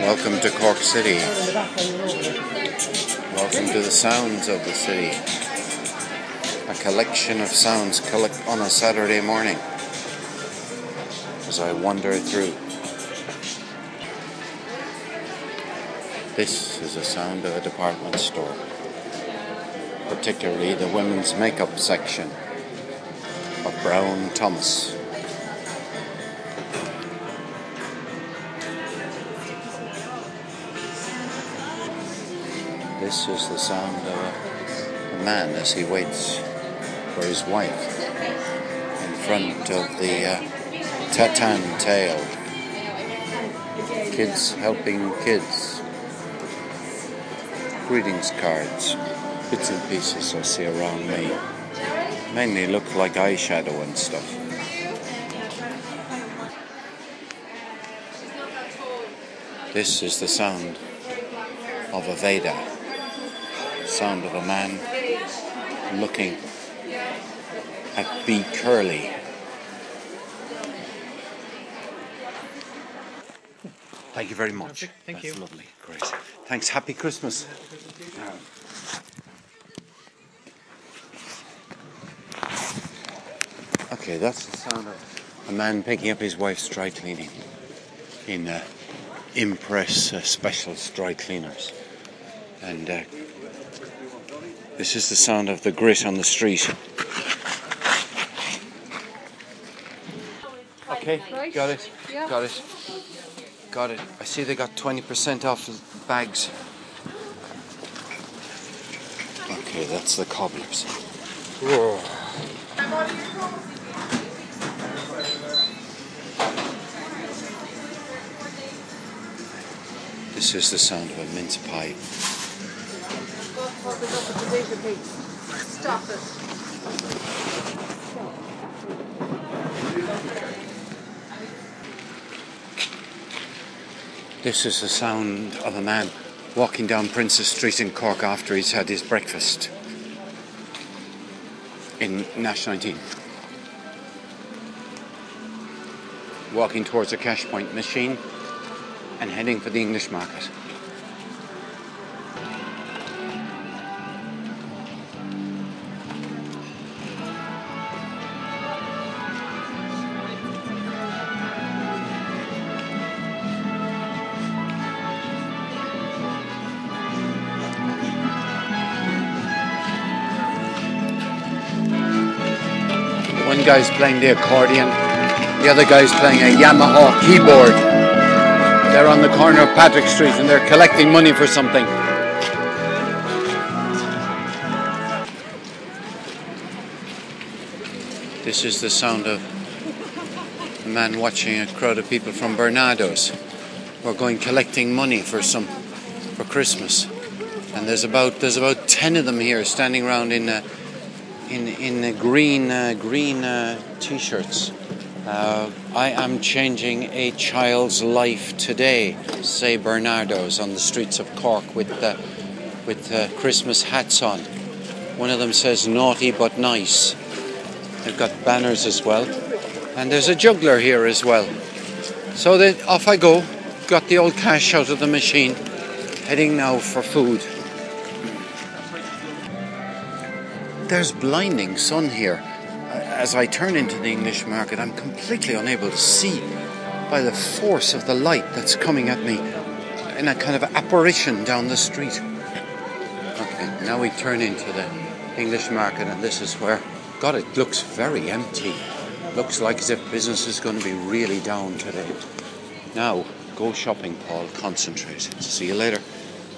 Welcome to Cork City. Welcome to the sounds of the city. A collection of sounds on a Saturday morning as I wander through. This is the sound of a department store, particularly the women's makeup section of Brown Thomas. This is the sound of a man as he waits for his wife in front of the Tatan Tale. Kids helping kids. Greetings cards, bits and pieces I see around me. Mainly look like eyeshadow and stuff. This is the sound of a Veda. Sound of a man looking at B. Curly. Thank you very much. Thank you. That's lovely. Great. Thanks. Happy Christmas. Okay, that's the sound of a man picking up his wife's dry cleaning in Impress Specials Dry Cleaners. And this is the sound of the grit on the street. Okay, got it, got it, got it. I see they got 20% off bags. Okay, that's the cobblers. Whoa. This is the sound of a mince pie. Stop it. This is the sound of a man walking down Princess Street in Cork after he's had his breakfast in Nash 19. Walking towards a cash point machine and heading for the English market. One guy's playing the accordion, the other guy's playing a Yamaha keyboard. They're on the corner of Patrick Street and they're collecting money for something. This is the sound of a man watching a crowd of people from Bernardo's who are going collecting money for Christmas. And there's about 10 of them here standing around in green t-shirts. I am changing a child's life today, say Bernardo's on the streets of Cork with Christmas hats on. One of them says naughty but nice. They've got banners as well. And there's a juggler here as well. So off I go, got the old cash out of the machine, heading now for food. There's blinding sun here. As I turn into the English market, I'm completely unable to see by the force of the light that's coming at me in a kind of apparition down the street. Okay, now we turn into the English market, and this is where, God, it looks very empty. Looks like as if business is going to be really down today. Now, go shopping, Paul. Concentrate. See you later.